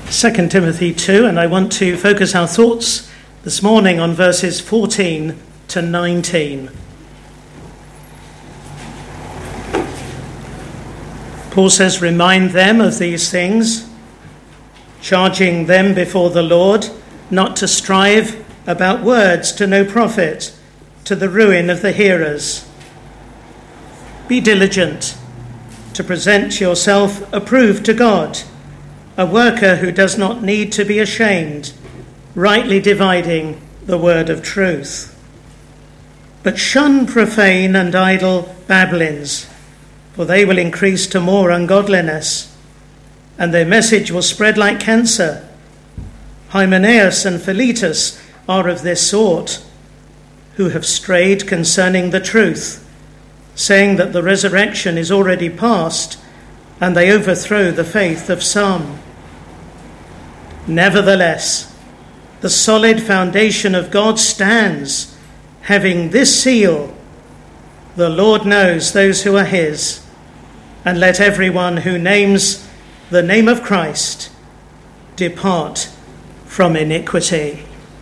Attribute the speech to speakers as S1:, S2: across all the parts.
S1: 2 Timothy 2, and I want to focus our thoughts this morning on verses 14 to 19. Paul says, "Remind them of these things, charging them before the Lord not to strive about words to no profit, to the ruin of the hearers. Be diligent to present yourself approved to God, a worker who does not need to be ashamed, rightly dividing the word of truth. But shun profane and idle babblings, for they will increase to more ungodliness, and their message will spread like cancer. Hymenaeus and Philetus are of this sort, who have strayed concerning the truth, saying that the resurrection is already past, and they overthrow the faith of some. Nevertheless, the solid foundation of God stands, having this seal: the Lord knows those who are his, and let everyone who names the name of Christ depart from iniquity."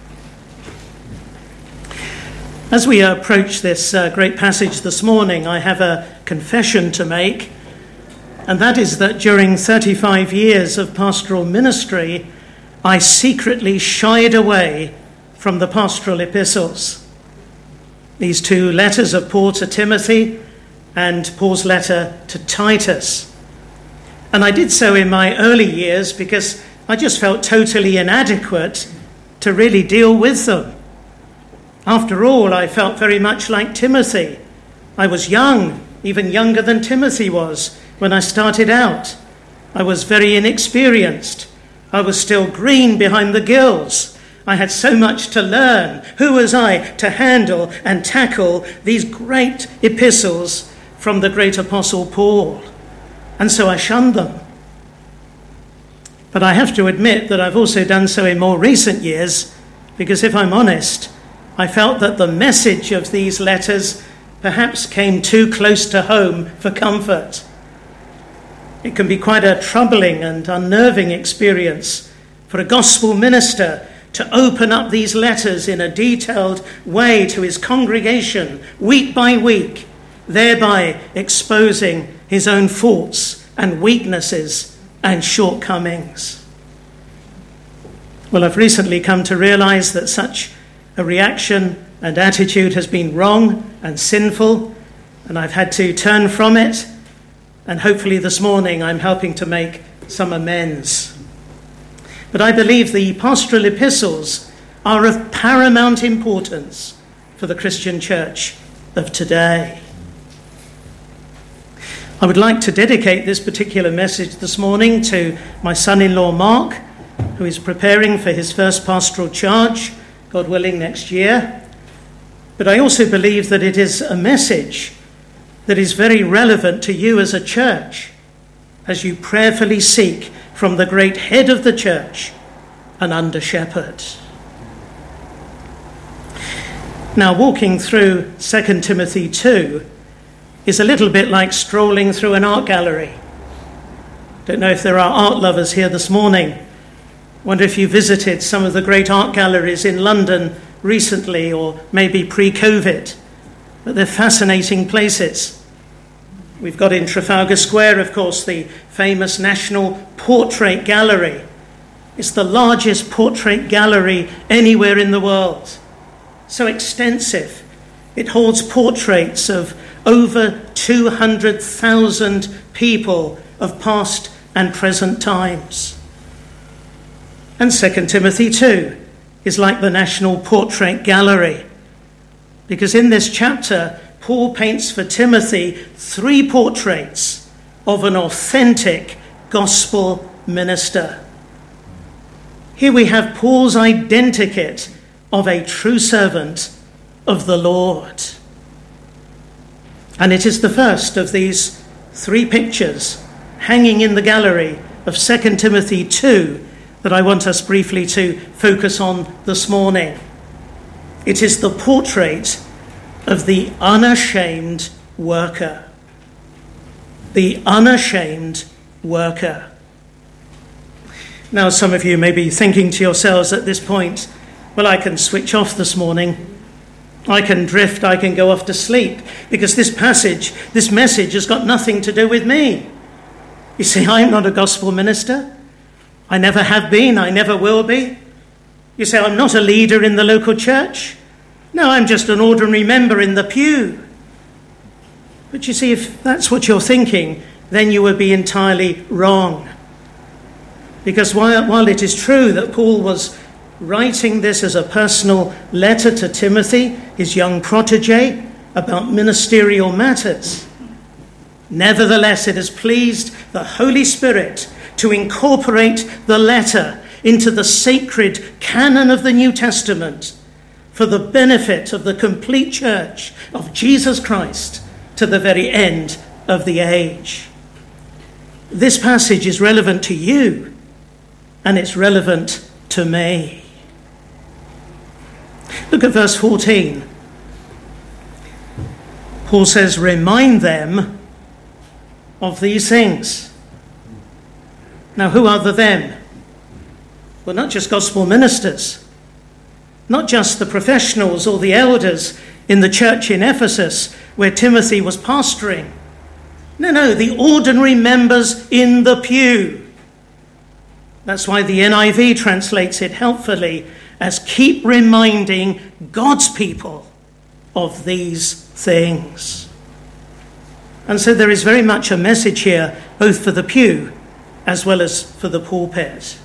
S1: As we approach this great passage this morning, I have a confession to make, and that is that during 35 years of pastoral ministry, I secretly shied away from the pastoral epistles. These two letters of Paul to Timothy and Paul's letter to Titus. And I did so in my early years because I just felt totally inadequate to really deal with them. After all, I felt very much like Timothy. I was young, even younger than Timothy was when I started out. I was very inexperienced. I was still green behind the gills. I had so much to learn. Who was I to handle and tackle these great epistles from the great apostle Paul? And so I shunned them. But I have to admit that I've also done so in more recent years, because if I'm honest, I felt that the message of these letters perhaps came too close to home for comfort. It can be quite a troubling and unnerving experience for a gospel minister to open up these letters in a detailed way to his congregation week by week, thereby exposing his own faults and weaknesses and shortcomings. Well, I've recently come to realize that such a reaction and attitude has been wrong and sinful, and I've had to turn from it. And hopefully this morning I'm helping to make some amends. But I believe the pastoral epistles are of paramount importance for the Christian church of today. I would like to dedicate this particular message this morning to my son-in-law Mark, who is preparing for his first pastoral charge, God willing, next year. But I also believe that it is a message that is very relevant to you as a church, as you prayerfully seek from the great head of the church an under-shepherd. Now, walking through 2 Timothy 2 is a little bit like strolling through an art gallery. Don't know if there are art lovers here this morning. Wonder if you visited some of the great art galleries in London recently, or maybe pre-COVID. But they're fascinating places. We've got in Trafalgar Square, of course, the famous National Portrait Gallery. It's the largest portrait gallery anywhere in the world. So extensive. It holds portraits of over 200,000 people of past and present times. And 2 Timothy 2 is like the National Portrait Gallery, because in this chapter, Paul paints for Timothy 3 portraits of an authentic gospel minister. Here we have Paul's identikit of a true servant of the Lord. And it is the first of these 3 pictures hanging in the gallery of 2 Timothy 2 that I want us briefly to focus on this morning. It is the portrait of the unashamed worker. The unashamed worker. Now, some of you may be thinking to yourselves at this point, well, I can switch off this morning. I can drift, I can go off to sleep, because this message has got nothing to do with me. You see, I'm not a gospel minister. I never have been, I never will be. You say, I'm not a leader in the local church. No, I'm just an ordinary member in the pew. But you see, if that's what you're thinking, then you would be entirely wrong. Because while it is true that Paul was writing this as a personal letter to Timothy, his young protege, about ministerial matters, nevertheless it has pleased the Holy Spirit to incorporate the letter into the sacred canon of the New Testament for the benefit of the complete church of Jesus Christ to the very end of the age. This passage is relevant to you, and it's relevant to me. Look at verse 14. Paul says, remind them of these things. Now, who are the them? Well, not just gospel ministers, not just the professionals or the elders in the church in Ephesus where Timothy was pastoring. No, the ordinary members in the pew. That's why the NIV translates it helpfully as keep reminding God's people of these things. And so there is very much a message here, both for the pew as well as for the pulpit.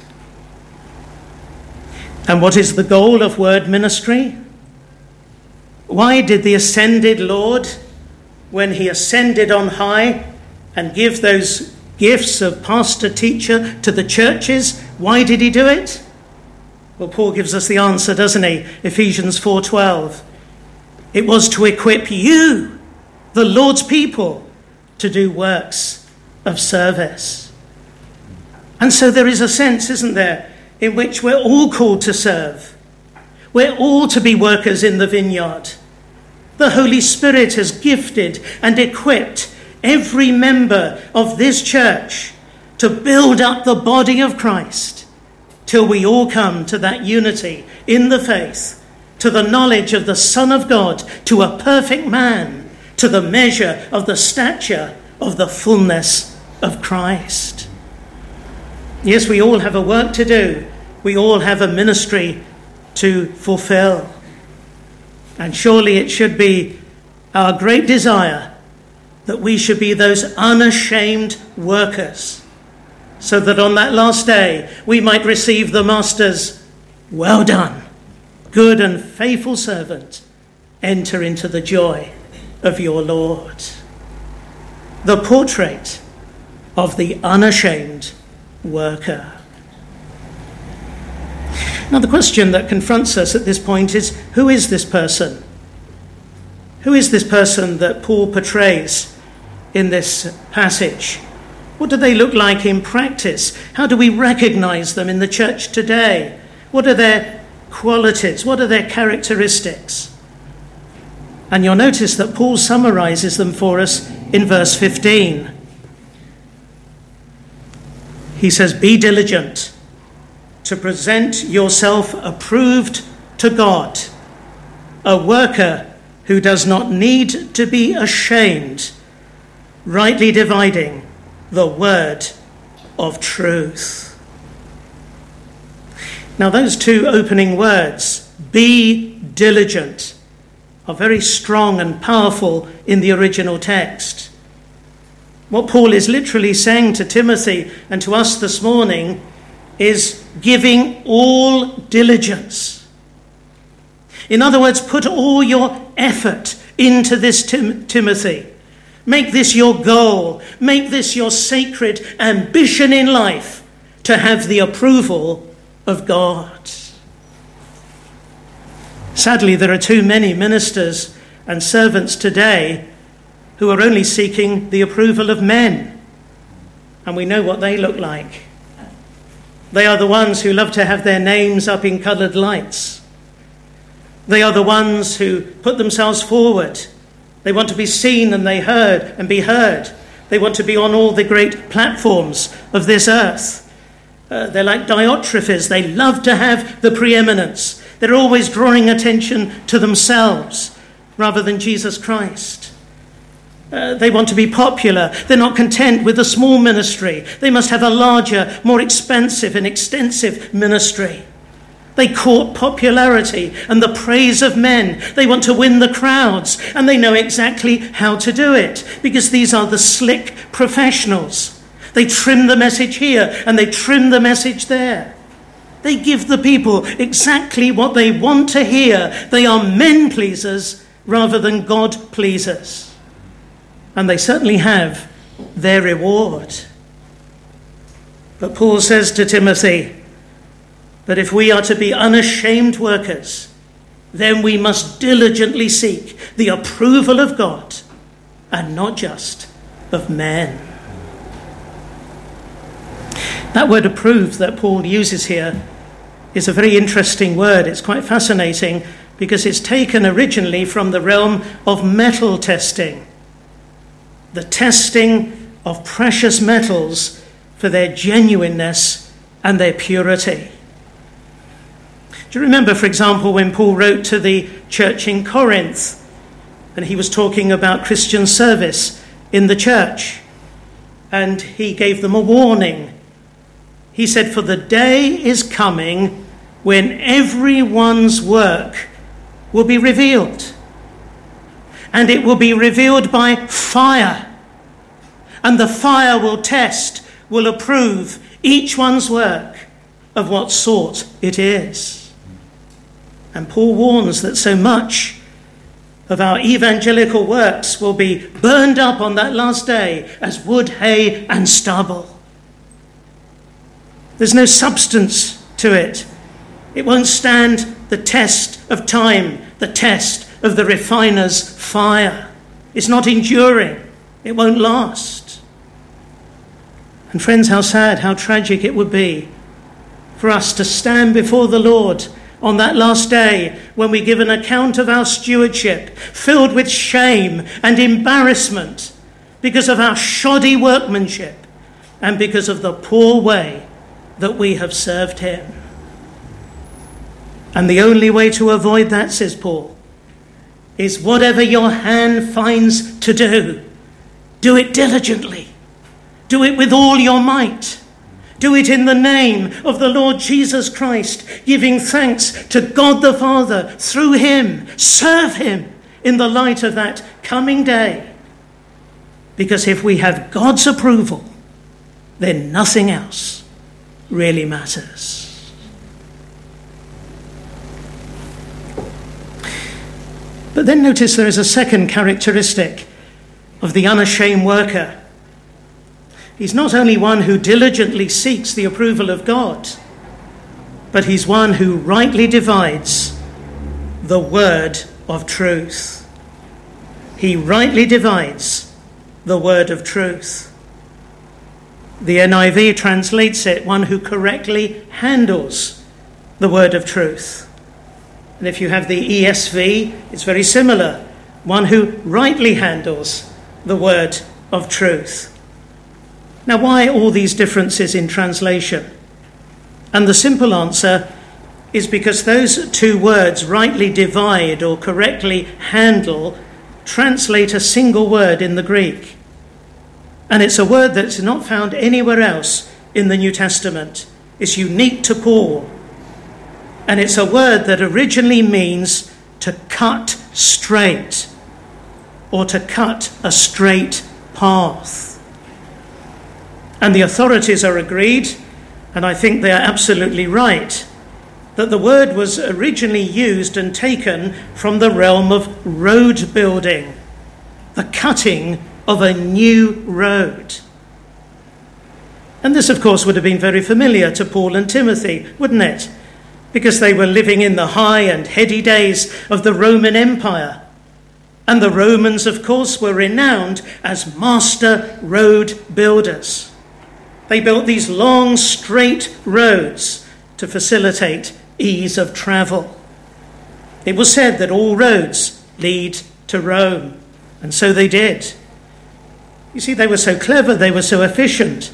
S1: And what is the goal of word ministry? Why did the ascended Lord, when he ascended on high and give those gifts of pastor, teacher to the churches, why did he do it? Well, Paul gives us the answer, doesn't he? Ephesians 4:12. It was to equip you, the Lord's people, to do works of service. And so there is a sense, isn't there, in which we're all called to serve. We're all to be workers in the vineyard. The Holy Spirit has gifted and equipped every member of this church to build up the body of Christ till we all come to that unity in the faith, to the knowledge of the Son of God, to a perfect man, to the measure of the stature of the fullness of Christ. Yes, we all have a work to do. We all have a ministry to fulfill. And surely it should be our great desire that we should be those unashamed workers, so that on that last day we might receive the Master's, well done, good and faithful servant, enter into the joy of your Lord. The portrait of the unashamed worker. Now, the question that confronts us at this point is, who is this person? Who is this person that Paul portrays in this passage? What do they look like in practice? How do we recognize them in the church today? What are their qualities? What are their characteristics? And you'll notice that Paul summarizes them for us in verse 15. He says, be diligent to present yourself approved to God, a worker who does not need to be ashamed, rightly dividing the word of truth. Now, those two opening words, be diligent, are very strong and powerful in the original text. What Paul is literally saying to Timothy and to us this morning is giving all diligence. In other words, put all your effort into this, Timothy. Make this your goal. Make this your sacred ambition in life, to have the approval of God. Sadly, there are too many ministers and servants today who are only seeking the approval of men. And we know what they look like. They are the ones who love to have their names up in coloured lights. They are the ones who put themselves forward. They want to be seen and they be heard. They want to be on all the great platforms of this earth. They're like Diotrephes. They love to have the preeminence. They're always drawing attention to themselves rather than Jesus Christ. They want to be popular. They're not content with a small ministry. They must have a larger, more expensive and extensive ministry. They court popularity and the praise of men. They want to win the crowds, and they know exactly how to do it because these are the slick professionals. They trim the message here and they trim the message there. They give the people exactly what they want to hear. They are men pleasers rather than God pleasers. And they certainly have their reward. But Paul says to Timothy that if we are to be unashamed workers, then we must diligently seek the approval of God and not just of men. That word approve that Paul uses here is a very interesting word. It's quite fascinating because it's taken originally from the realm of metal testing. The testing of precious metals for their genuineness and their purity. Do you remember, for example, when Paul wrote to the church in Corinth and he was talking about Christian service in the church, and he gave them a warning. He said, "For the day is coming when everyone's work will be revealed. And it will be revealed by fire. And the fire will test, will approve each one's work of what sort it is." And Paul warns that so much of our evangelical works will be burned up on that last day as wood, hay, and stubble. There's no substance to it. It won't stand the test of time, the test of the refiner's fire. It's not enduring. It won't last. And friends, how sad, how tragic it would be for us to stand before the Lord on that last day when we give an account of our stewardship, filled with shame and embarrassment because of our shoddy workmanship and because of the poor way that we have served him. And the only way to avoid that, says Paul, is whatever your hand finds to do, do it diligently. Do it with all your might. Do it in the name of the Lord Jesus Christ, giving thanks to God the Father through him. Serve him in the light of that coming day. Because if we have God's approval, then nothing else really matters. But then notice there is a second characteristic of the unashamed worker. He's not only one who diligently seeks the approval of God, but he's one who rightly divides the word of truth. He rightly divides the word of truth. The NIV translates it, one who correctly handles the word of truth. And if you have the ESV, it's very similar, one who rightly handles the word of truth. Now, why all these differences in translation? And the simple answer is because those two words, rightly divide or correctly handle, translate a single word in the Greek. And it's a word that's not found anywhere else in the New Testament. It's unique to Paul. And it's a word that originally means to cut straight or to cut a straight path. And the authorities are agreed, and I think they are absolutely right, that the word was originally used and taken from the realm of road building, the cutting of a new road. And this, of course, would have been very familiar to Paul and Timothy, wouldn't it? Because they were living in the high and heady days of the Roman Empire. And the Romans, of course, were renowned as master road builders. They built these long, straight roads to facilitate ease of travel. It was said that all roads lead to Rome, and so they did. You see, they were so clever, they were so efficient,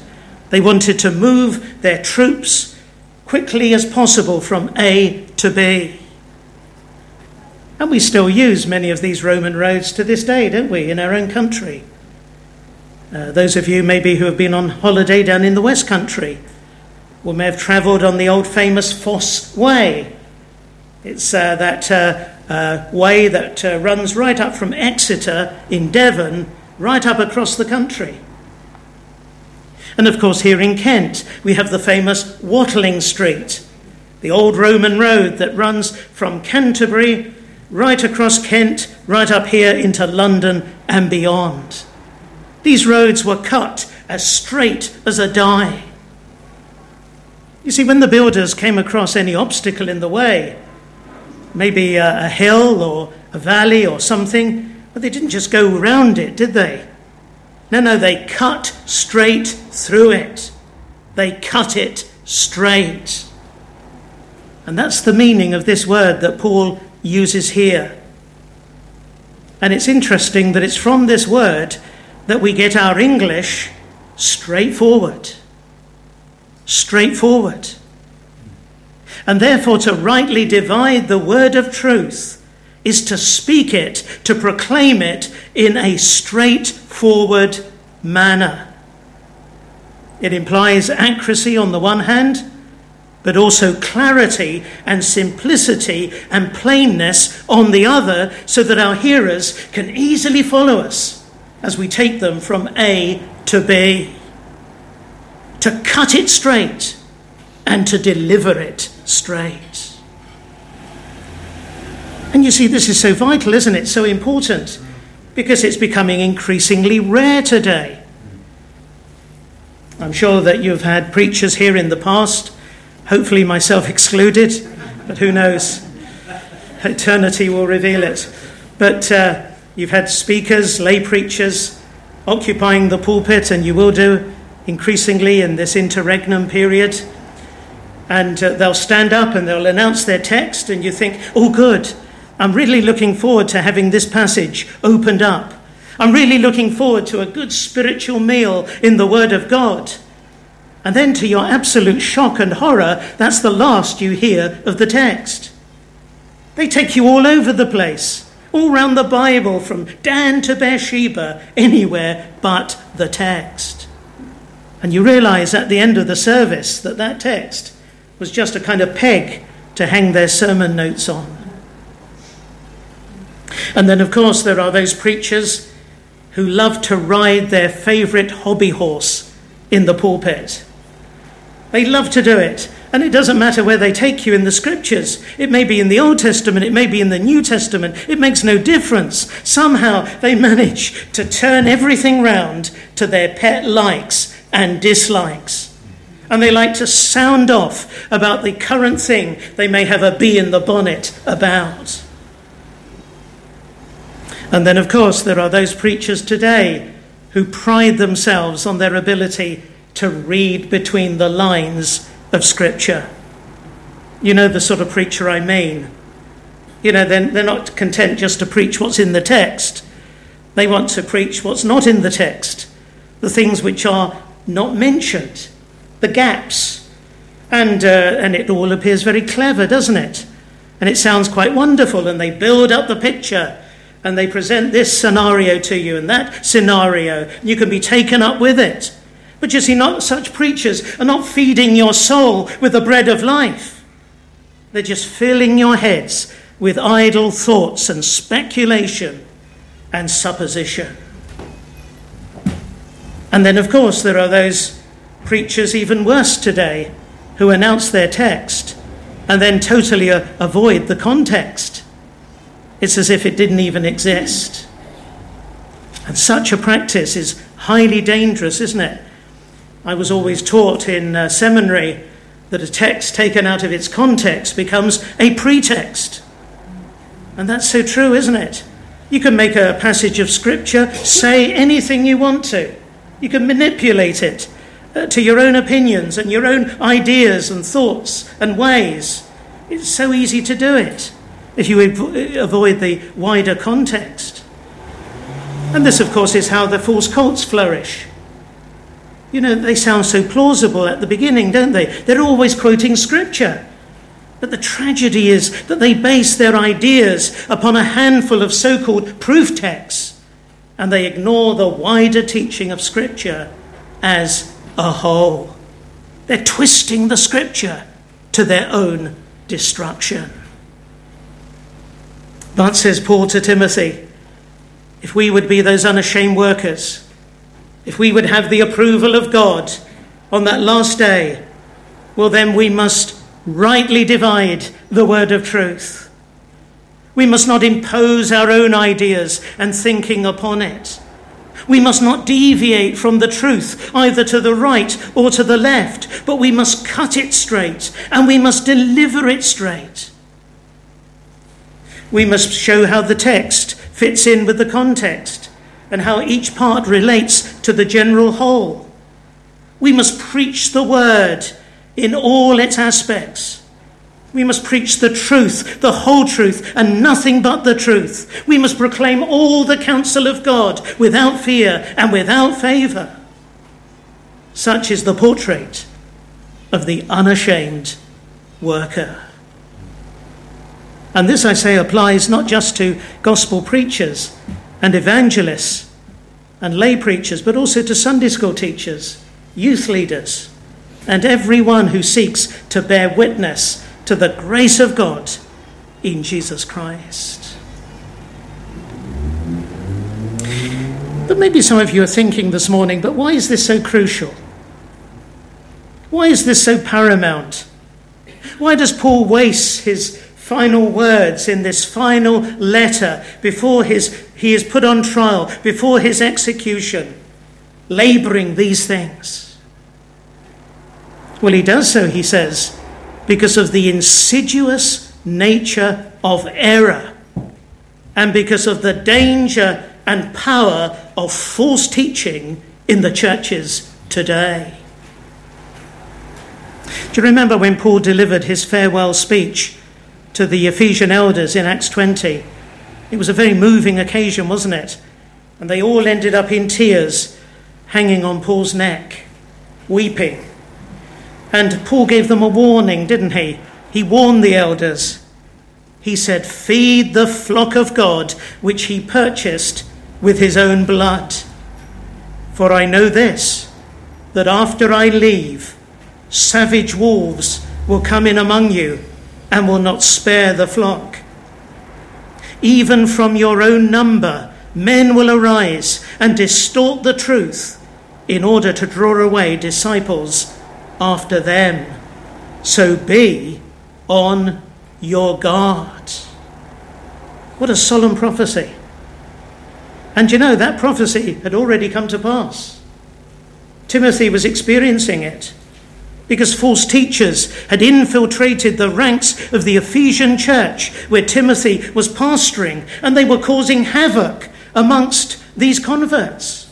S1: They wanted to move their troops quickly as possible from A to B. And we still use many of these Roman roads to this day, don't we, in our own country? Those of you maybe who have been on holiday down in the West Country will may have travelled on the old famous Fosse Way. It's that way that runs right up from Exeter in Devon, right up across the country. And of course here in Kent we have the famous Watling Street, the old Roman road that runs from Canterbury right across Kent, right up here into London and beyond. These roads were cut as straight as a die. You see, when the builders came across any obstacle in the way, maybe a hill or a valley or something, but they didn't just go around it, did they? No, they cut straight through it. They cut it straight. And that's the meaning of this word that Paul uses here. And it's interesting that it's from this word that we get our English straightforward. Straightforward. And therefore to rightly divide the word of truth is to speak it, to proclaim it in a straightforward manner. It implies accuracy on the one hand, but also clarity and simplicity and plainness on the other, so that our hearers can easily follow us as we take them from A to B. To cut it straight and to deliver it straight. And you see, this is so vital, isn't it? So important, because it's becoming increasingly rare today. I'm sure that you've had preachers here in the past, hopefully myself excluded, but who knows? Eternity will reveal it. But you've had speakers, lay preachers, occupying the pulpit, and you will do increasingly in this interregnum period. And they'll stand up and they'll announce their text, and you think, oh good, I'm really looking forward to having this passage opened up. I'm really looking forward to a good spiritual meal in the Word of God. And then to your absolute shock and horror, that's the last you hear of the text. They take you all over the place, all round the Bible, from Dan to Beersheba, anywhere but the text. And you realise at the end of the service that that text was just a kind of peg to hang their sermon notes on. And then, of course, there are those preachers who love to ride their favourite hobby horse in the pulpit. They love to do it. And it doesn't matter where they take you in the scriptures. It may be in the Old Testament, it may be in the New Testament. It makes no difference. Somehow they manage to turn everything round to their pet likes and dislikes. And they like to sound off about the current thing they may have a bee in the bonnet about. And then, of course, there are those preachers today who pride themselves on their ability to read between the lines of Scripture. You know the sort of preacher I mean. You know, they're not content just to preach what's in the text. They want to preach what's not in the text, the things which are not mentioned, the gaps. And it all appears very clever, doesn't it? And it sounds quite wonderful, and they build up the picture, and they present this scenario to you and that scenario. You can be taken up with it. But you see, not such preachers are not feeding your soul with the bread of life. They're just filling your heads with idle thoughts and speculation and supposition. And then, of course, there are those preachers even worse today who announce their text and then totally avoid the context. It's as if it didn't even exist. And such a practice is highly dangerous, isn't it? I was always taught in seminary that a text taken out of its context becomes a pretext. And that's so true, isn't it? You can make a passage of Scripture say anything you want to. You can manipulate it to your own opinions and your own ideas and thoughts and ways. It's so easy to do it if you avoid the wider context. And this, of course, is how the false cults flourish. You know, they sound so plausible at the beginning, don't they? They're always quoting Scripture. But the tragedy is that they base their ideas upon a handful of so-called proof texts, and they ignore the wider teaching of Scripture as a whole. They're twisting the Scripture to their own destruction. But, says Paul to Timothy, if we would be those unashamed workers, if we would have the approval of God on that last day, well, then we must rightly divide the word of truth. We must not impose our own ideas and thinking upon it. We must not deviate from the truth, either to the right or to the left, but we must cut it straight and we must deliver it straight. We must show how the text fits in with the context and how each part relates to the general whole. We must preach the word in all its aspects. We must preach the truth, the whole truth, and nothing but the truth. We must proclaim all the counsel of God without fear and without favour. Such is the portrait of the unashamed worker. And this, I say, applies not just to gospel preachers and evangelists and lay preachers, but also to Sunday school teachers, youth leaders, and everyone who seeks to bear witness to the grace of God in Jesus Christ. But maybe some of you are thinking this morning, but why is this so crucial? Why is this so paramount? Why does Paul waste his final words in this final letter before he is put on trial, before his execution, labouring these things? Well, he does so, he says, because of the insidious nature of error and because of the danger and power of false teaching in the churches today. Do you remember when Paul delivered his farewell speech to the Ephesian elders in Acts 20? It was a very moving occasion, wasn't it? And they all ended up in tears, hanging on Paul's neck, weeping. And Paul gave them a warning, didn't he? He warned the elders. He said, "Feed the flock of God, which he purchased with his own blood. For I know this, that after I leave, savage wolves will come in among you and will not spare the flock. Even from your own number, men will arise and distort the truth in order to draw away disciples after them. So be on your guard." What a solemn prophecy. And you know, that prophecy had already come to pass. Timothy was experiencing it, because false teachers had infiltrated the ranks of the Ephesian church where Timothy was pastoring, and they were causing havoc amongst these converts.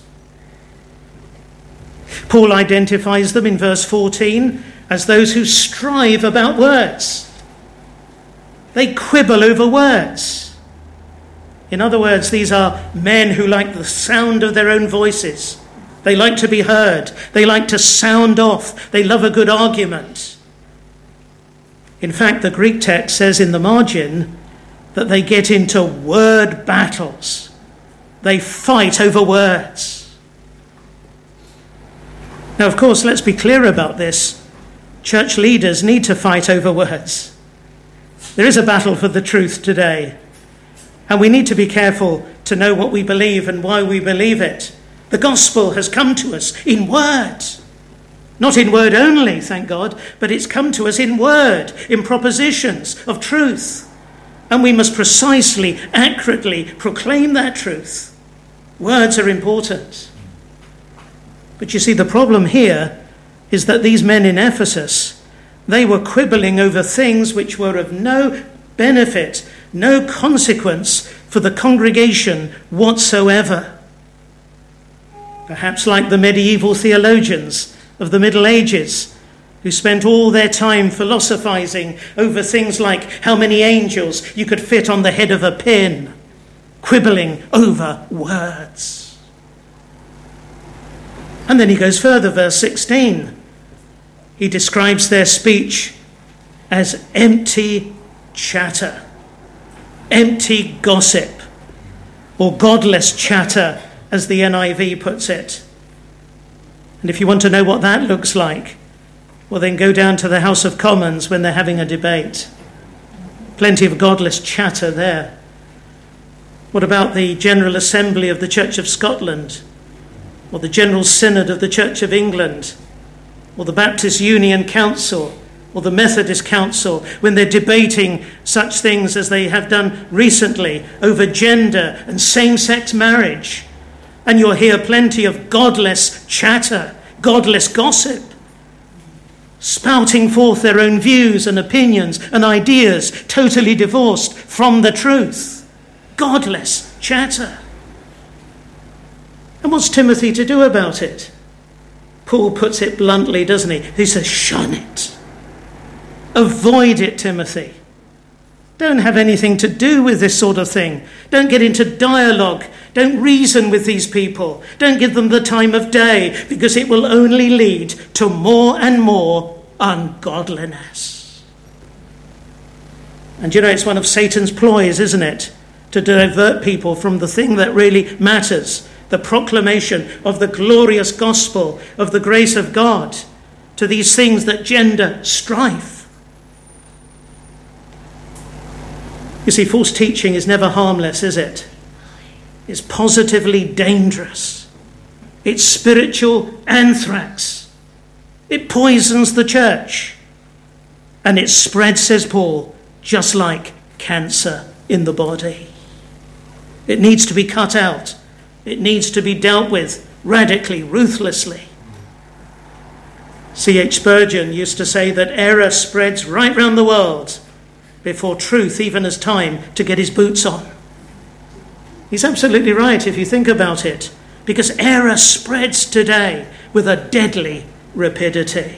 S1: Paul identifies them in verse 14 as those who strive about words. They quibble over words. In other words, these are men who like the sound of their own voices. They like to be heard. They like to sound off. They love a good argument. In fact, the Greek text says in the margin that they get into word battles. They fight over words. Now, of course, let's be clear about this. Church leaders need to fight over words. There is a battle for the truth today. And we need to be careful to know what we believe and why we believe it. The gospel has come to us in word. Not in word only, thank God, but it's come to us in word, in propositions of truth. And we must precisely, accurately proclaim that truth. Words are important. But you see, the problem here is that these men in Ephesus, they were quibbling over things which were of no benefit, no consequence for the congregation whatsoever. Perhaps like the medieval theologians of the Middle Ages, who spent all their time philosophizing over things like how many angels you could fit on the head of a pin, quibbling over words. And then he goes further, verse 16. He describes their speech as empty chatter, empty gossip, or godless chatter, as the NIV puts it. And if you want to know what that looks like, well, then go down to the House of Commons when they're having a debate. Plenty of godless chatter there. What about the General Assembly of the Church of Scotland, or the General Synod of the Church of England, or the Baptist Union Council, or the Methodist Council, when they're debating such things as they have done recently over gender and same-sex marriage? And you'll hear plenty of godless chatter, godless gossip, spouting forth their own views and opinions and ideas totally divorced from the truth. Godless chatter. And what's Timothy to do about it? Paul puts it bluntly, doesn't he? He says, shun it. Avoid it, Timothy. Don't have anything to do with this sort of thing. Don't get into dialogue. Don't reason with these people. Don't give them the time of day, because it will only lead to more and more ungodliness. And you know, it's one of Satan's ploys, isn't it? To divert people from the thing that really matters, the proclamation of the glorious gospel of the grace of God, to these things that gender strife. You see, false teaching is never harmless, is it? It's positively dangerous. It's spiritual anthrax. It poisons the church. And it spreads, says Paul, just like cancer in the body. It needs to be cut out. It needs to be dealt with radically, ruthlessly. C.H. Spurgeon used to say that error spreads right round the world before truth even has time to get his boots on. He's absolutely right if you think about it, because error spreads today with a deadly rapidity.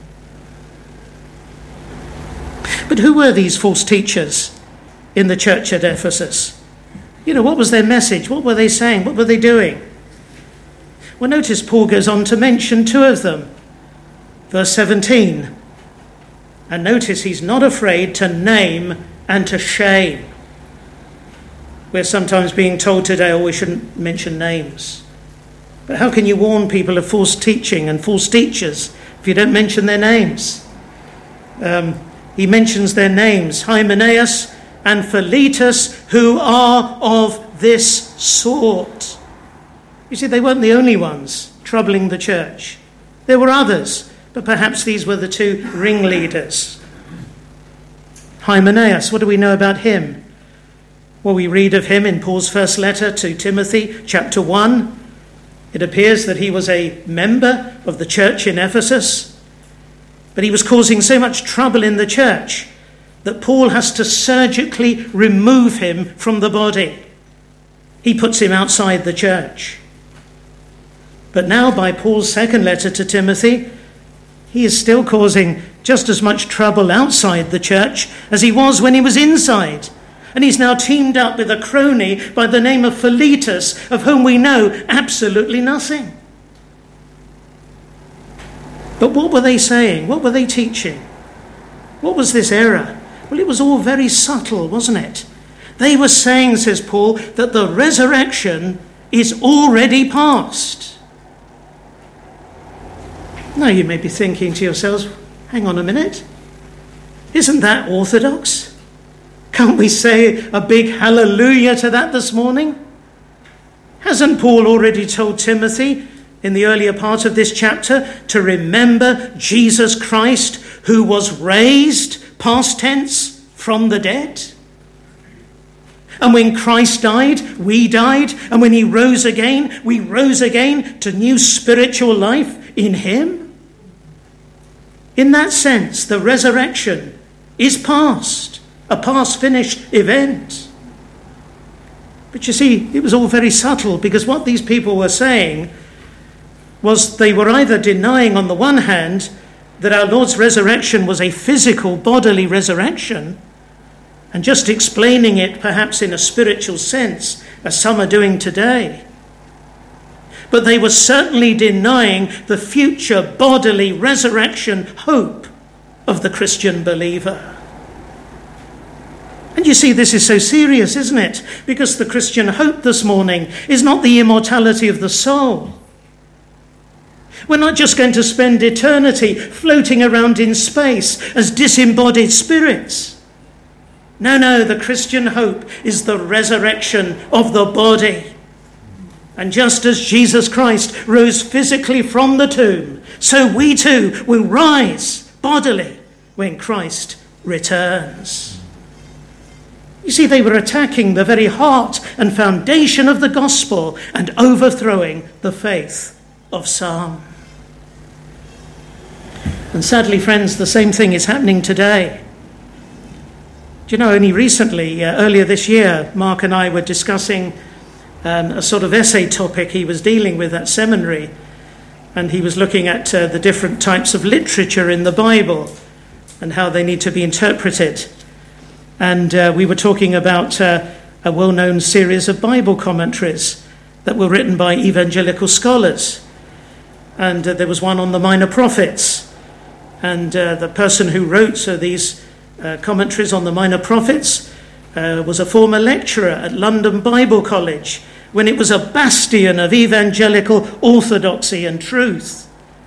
S1: But who were these false teachers in the church at Ephesus? You know, what was their message? What were they saying? What were they doing? Well, notice Paul goes on to mention two of them. Verse 17. And notice he's not afraid to name and to shame. We're sometimes being told today, oh, we shouldn't mention names. But how can you warn people of false teaching and false teachers if you don't mention their names? He mentions their names, Hymenaeus and Philetus, who are of this sort. You see, they weren't the only ones troubling the church. There were others, but perhaps these were the two ringleaders. Hymenaeus, what do we know about him? Well, we read of him in Paul's first letter to Timothy, chapter 1. It appears that he was a member of the church in Ephesus, but he was causing so much trouble in the church that Paul has to surgically remove him from the body. He puts him outside the church. But now, by Paul's second letter to Timothy, he is still causing just as much trouble outside the church as he was when he was inside. And he's now teamed up with a crony by the name of Philetus, of whom we know absolutely nothing. But what were they saying? What were they teaching? What was this error? Well, it was all very subtle, wasn't it? They were saying, says Paul, that the resurrection is already past. Now you may be thinking to yourselves, hang on a minute. Isn't that orthodox? Can't we say a big hallelujah to that this morning? Hasn't Paul already told Timothy in the earlier part of this chapter to remember Jesus Christ, who was raised, past tense, from the dead? And when Christ died, we died. And when he rose again, we rose again to new spiritual life in him. In that sense, the resurrection is past, a past finished event. But you see, it was all very subtle, because what these people were saying was they were either denying on the one hand that our Lord's resurrection was a physical bodily resurrection, and just explaining it perhaps in a spiritual sense, as some are doing today. but they were certainly denying the future bodily resurrection hope of the Christian believer. And you see, this is so serious, isn't it? Because the Christian hope this morning is not the immortality of the soul. We're not just going to spend eternity floating around in space as disembodied spirits. No, the Christian hope is the resurrection of the body. And just as Jesus Christ rose physically from the tomb, so we too will rise bodily when Christ returns. You see, they were attacking the very heart and foundation of the gospel and overthrowing the faith of some. And sadly, friends, the same thing is happening today. Do you know, only recently, earlier this year, Mark and I were discussing a sort of essay topic he was dealing with at seminary. And he was looking at the different types of literature in the Bible and how they need to be interpreted. And we were talking about a well-known series of Bible commentaries that were written by evangelical scholars. And there was one on the Minor Prophets. And the person who wrote these commentaries on the Minor Prophets was a former lecturer at London Bible College when it was a bastion of evangelical orthodoxy and truth.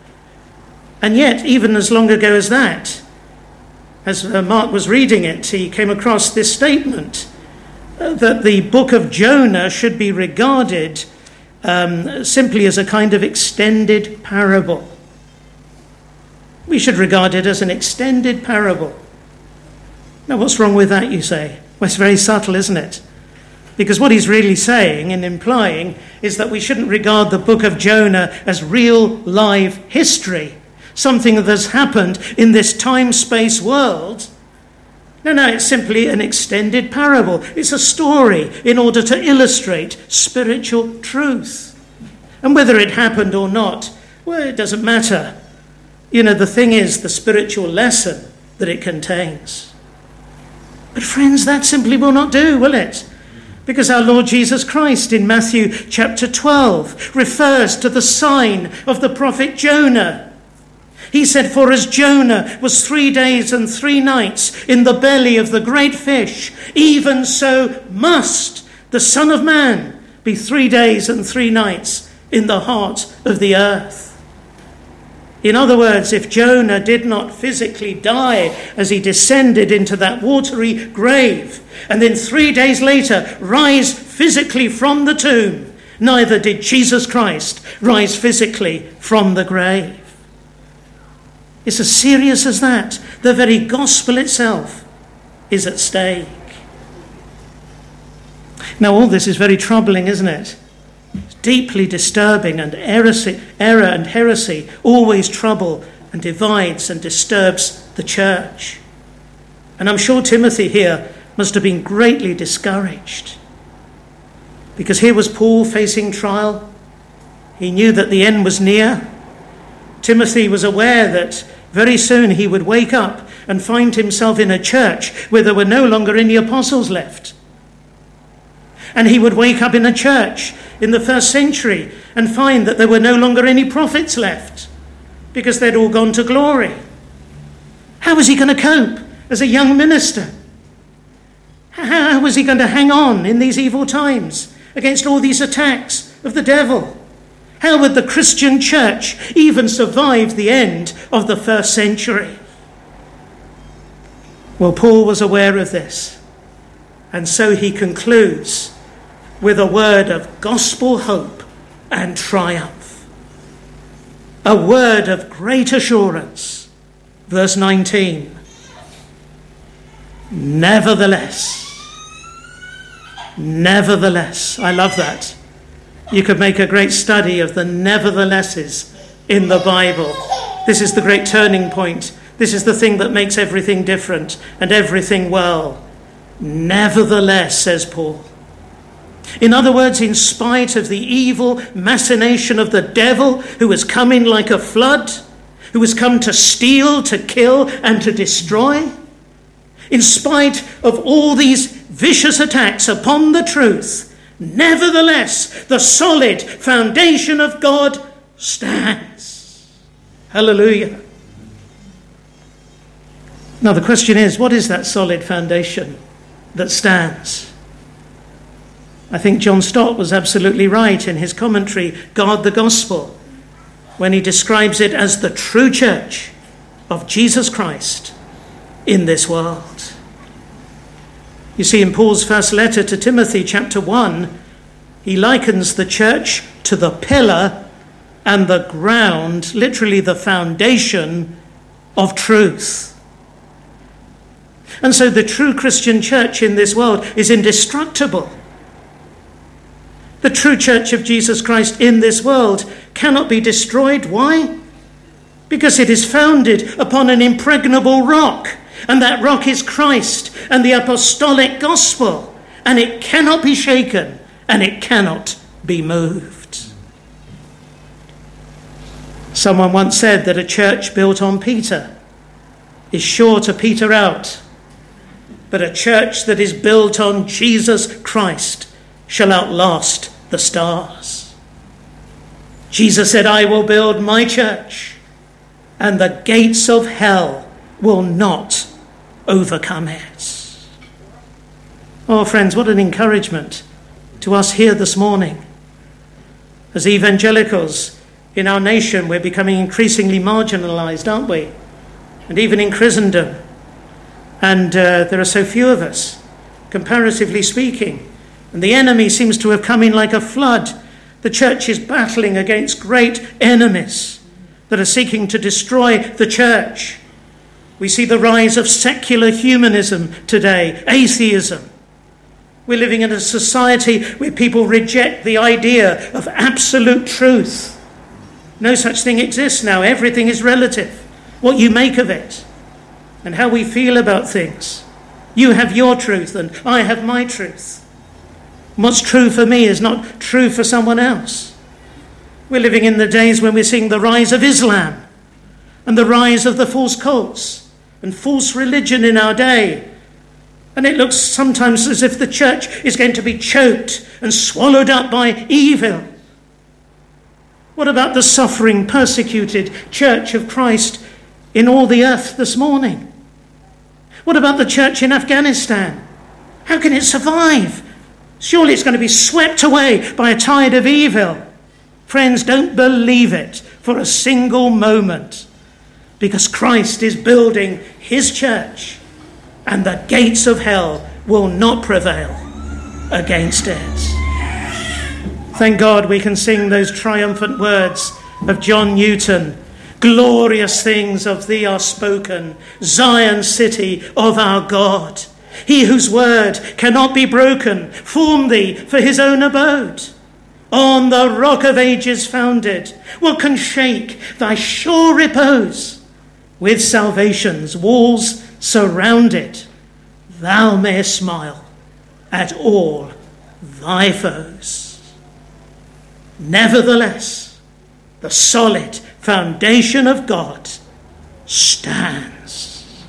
S1: And yet, even as long ago as that, as Mark was reading it, he came across this statement that the book of Jonah should be regarded simply as a kind of extended parable. We should regard it as an extended parable. Now, what's wrong with that, you say? Well, it's very subtle, isn't it? Because what he's really saying and implying is that we shouldn't regard the book of Jonah as real, live history, something that has happened in this time-space world. No, it's simply an extended parable. It's a story in order to illustrate spiritual truth. And whether it happened or not, well, it doesn't matter. You know, the thing is the spiritual lesson that it contains. But friends, that simply will not do, will it? Because our Lord Jesus Christ in Matthew chapter 12 refers to the sign of the prophet Jonah. He said, "For as Jonah was 3 days and 3 nights in the belly of the great fish, even so must the Son of Man be 3 days and 3 nights in the heart of the earth." In other words, if Jonah did not physically die as he descended into that watery grave, and then 3 days later rise physically from the tomb, neither did Jesus Christ rise physically from the grave. It's as serious as that. The very gospel itself is at stake. Now, all this is very troubling, isn't it? It's deeply disturbing, and error and heresy always trouble and divides and disturbs the church. And I'm sure Timothy here must have been greatly discouraged. Because here was Paul facing trial. He knew that the end was near. Timothy was aware that very soon he would wake up and find himself in a church where there were no longer any apostles left. And he would wake up in a church in the first century and find that there were no longer any prophets left because they'd all gone to glory. How was he going to cope as a young minister? How was he going to hang on in these evil times against all these attacks of the devil? How would the Christian church even survive the end of the first century? Well, Paul was aware of this, and so he concludes with a word of gospel hope and triumph. A word of great assurance. Verse 19. Nevertheless. I love that. You could make a great study of the neverthelesses in the Bible. This is the great turning point. This is the thing that makes everything different and everything well. Nevertheless, says Paul. In other words, in spite of the evil machination of the devil, who has come in like a flood, who has come to steal, to kill, and to destroy, in spite of all these vicious attacks upon the truth, Nevertheless, the solid foundation of God stands. Hallelujah. Now the question is, what is that solid foundation that stands? I think John Stott was absolutely right in his commentary, Guard the Gospel, when he describes it as the true church of Jesus Christ in this world. You see, in Paul's first letter to Timothy, chapter 1, he likens the church to the pillar and the ground, literally the foundation of truth. And so the true Christian church in this world is indestructible. The true church of Jesus Christ in this world cannot be destroyed. Why? Because it is founded upon an impregnable rock, and that rock is Christ and the apostolic gospel, and it cannot be shaken and it cannot be moved. Someone once said that a church built on Peter is sure to peter out, but a church that is built on Jesus Christ shall outlast the stars. Jesus said, I will build my church, and the gates of hell will not overcome it. Oh, friends, what an encouragement to us here this morning. As evangelicals in our nation, we're becoming increasingly marginalized, aren't we? And even in Christendom. And there are so few of us, comparatively speaking. And the enemy seems to have come in like a flood. The church is battling against great enemies that are seeking to destroy the church. We see the rise of secular humanism today, atheism. We're living in a society where people reject the idea of absolute truth. No such thing exists now. Everything is relative. What you make of it and how we feel about things. You have your truth and I have my truth. What's true for me is not true for someone else. We're living in the days when we're seeing the rise of Islam and the rise of the false cults and false religion in our day. And it looks sometimes as if the church is going to be choked and swallowed up by evil. What about the suffering, persecuted church of Christ in all the earth this morning? What about the church in Afghanistan? How can it survive? Surely it's going to be swept away by a tide of evil. Friends, don't believe it for a single moment, because Christ is building his church, and the gates of hell will not prevail against it. Thank God we can sing those triumphant words of John Newton. Glorious things of thee are spoken, Zion city of our God. He whose word cannot be broken formed thee for his own abode. On the rock of ages founded, what can shake thy sure repose? With salvation's walls surrounded, thou mayest smile at all thy foes. Nevertheless, the solid foundation of God stands.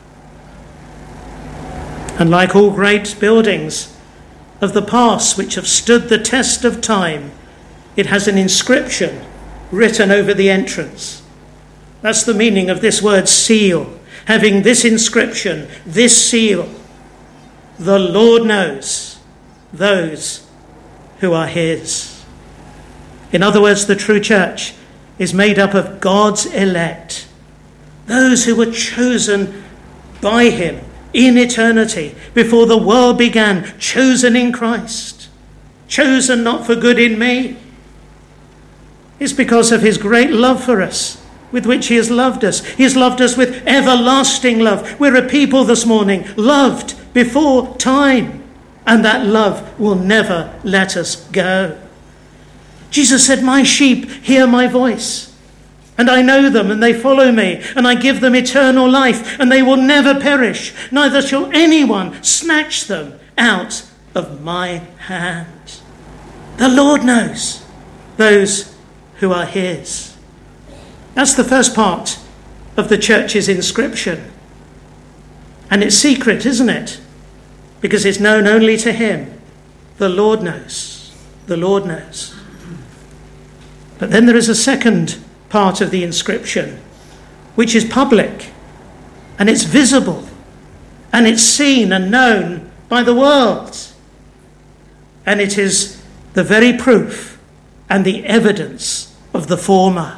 S1: And like all great buildings of the past which have stood the test of time, it has an inscription written over the entrance. That's the meaning of this word seal. Having this inscription, this seal, the Lord knows those who are his. In other words, the true church is made up of God's elect, those who were chosen by him in eternity, before the world began, chosen in Christ, chosen not for good in me. It's because of his great love for us, with which he has loved us. He has loved us with everlasting love. We're a people this morning loved before time, and that love will never let us go. Jesus said, my sheep hear my voice, and I know them, and they follow me, and I give them eternal life, and they will never perish, neither shall anyone snatch them out of my hand. The Lord knows those who are his. That's the first part of the church's inscription. And it's secret, isn't it? Because it's known only to him. The Lord knows. The Lord knows. But then there is a second part of the inscription, which is public, and it's visible, and it's seen and known by the world. And it is the very proof and the evidence of the former.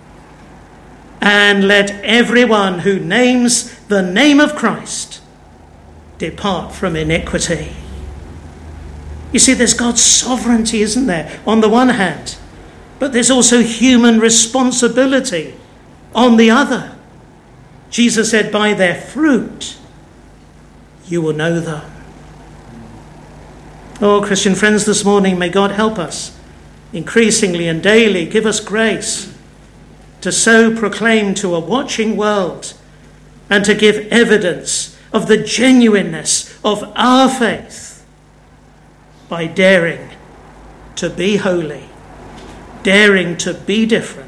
S1: And let everyone who names the name of Christ depart from iniquity. You see, there's God's sovereignty, isn't there, on the one hand, but there's also human responsibility on the other. Jesus said, by their fruit you will know them. Oh, Christian friends, this morning, may God help us increasingly and daily, give us grace to so proclaim to a watching world and to give evidence of the genuineness of our faith by daring to be holy, daring to be different,